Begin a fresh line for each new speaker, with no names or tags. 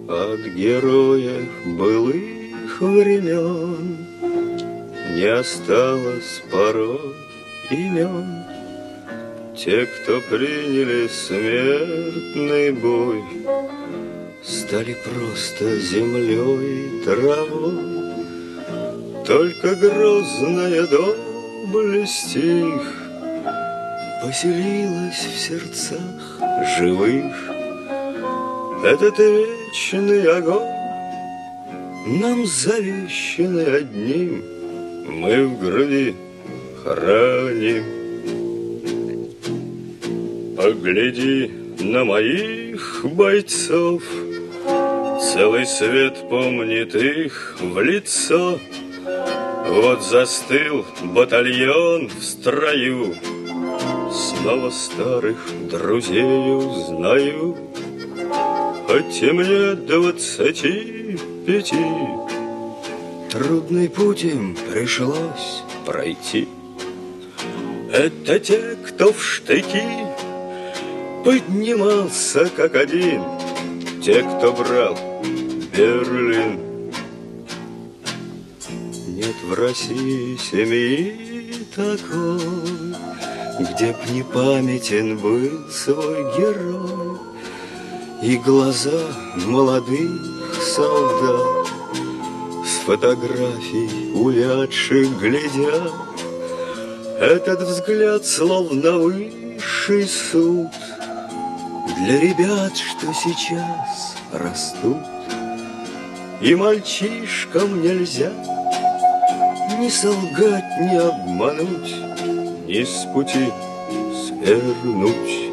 От героев былых времен не осталось порой имен. Те, кто приняли смертный бой, стали просто землей и травой. Только грозная доблесть их поселилась в сердцах живых. Этот вечный огонь нам завещанный одним мы в груди храним. Погляди на моих бойцов, целый свет помнит их в лицо. Вот застыл батальон в строю, снова старых друзей узнаю. Хоть и мне 25, трудный путь им пришлось пройти. Это те, кто в штыки поднимался как один, те, кто брал Берлин. Нет в России семьи такой, где б не памятен был свой герой. И глаза молодых солдат с фотографий увядших глядят. Этот взгляд словно высший суд для ребят, что сейчас растут. И мальчишкам нельзя ни солгать, ни обмануть, ни с пути свернуть.